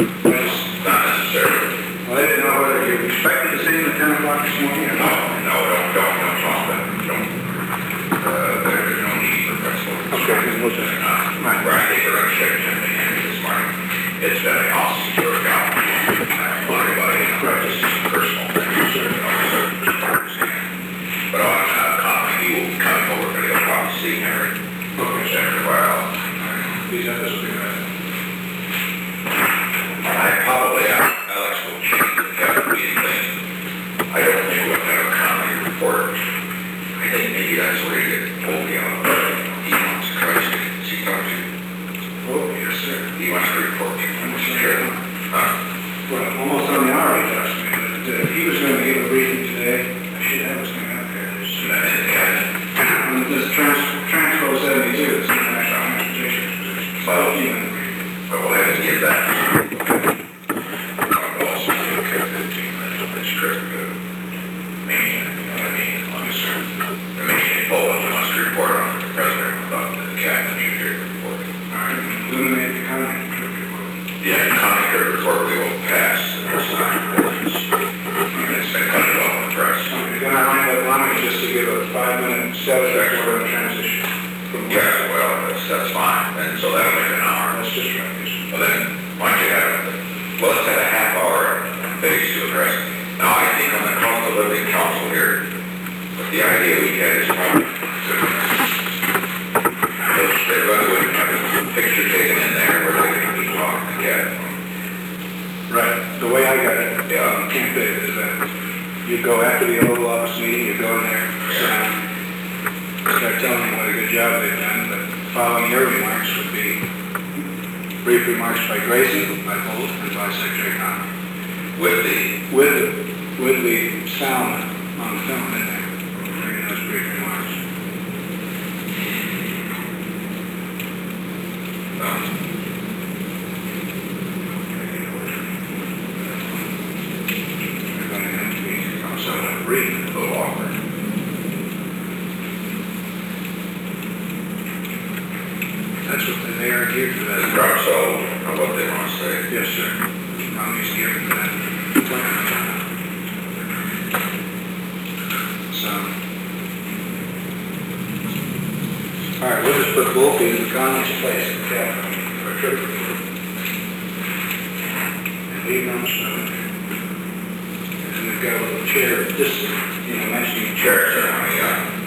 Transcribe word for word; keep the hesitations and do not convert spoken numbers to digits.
Not necessarily. Well, I didn't know whether you expected to see him at ten o'clock this morning or No, not. no, don't, don't, don't talk about it. Don't. Uh, there's no need for principal. Okay, then we'll just- Right. Right, I think they're going to check something in this morning. It's been a awesome tour of God. I don't want anybody, you know, just personal things, you know, so just understand. But on, uh, comment, he will come over, but he'll probably see Mary. Okay, check her well. These others will be right. I probably, uh, Alex will change the capital meeting thing. I don't think we'll have a comedy report. I think maybe that's where you get pulled down. He wants Christ, he talks to. Oh, yes, sir. He wants to report to you. I'm sure. Huh? Well, almost on the hour, he asked me, but uh, he was going to give a briefing today. I should have this thing out there. There's, So that is, yeah. uh, this trans, Transco seventy-two, it's an national transportation position. So, you know, But we'll have to get that. I'll also do a trip fifteen minutes, this trip to Maine, you know what I mean, as long as the Maine Poland wants to report on the president about the cabinet junior report. all right, eliminate the comment. Yeah, the county clerk report we will pass, the first time. It's been cut off in the press. Okay, then I lined up Lonnie just to give a five-minute status report on transition. From Yeah, well, that's, that's fine, and so that'll make an hour. That's just right. yes. Well then, why don't you have, well, let's have a half hour base to address. Now, I think on the cost of living council here, the idea we had is probably, they're going to have a picture taken in there where they can be talking together. Right, the way I got it, Yeah. um, Camp David, is that you go after the Oval Office meeting, you go in there, sit down, start telling them what a good job they've done, but following your remarks would be brief remarks by Gracie, by Holt, and by Secretary Connor, With the, with, the- with the sound on film in there, bringing those brief remarks. um, Everybody knows me. I'm so going to read a little awkward. That's what they are here for The that. crowd so, know what they want to say. Yes, sir. Mommy's here for that. So. All right, we'll just put both in the Connie's place in the cabinet for a trip report. And leave them so. And we've got a little chair, just, you know, mentioning Chair ceremony, yeah.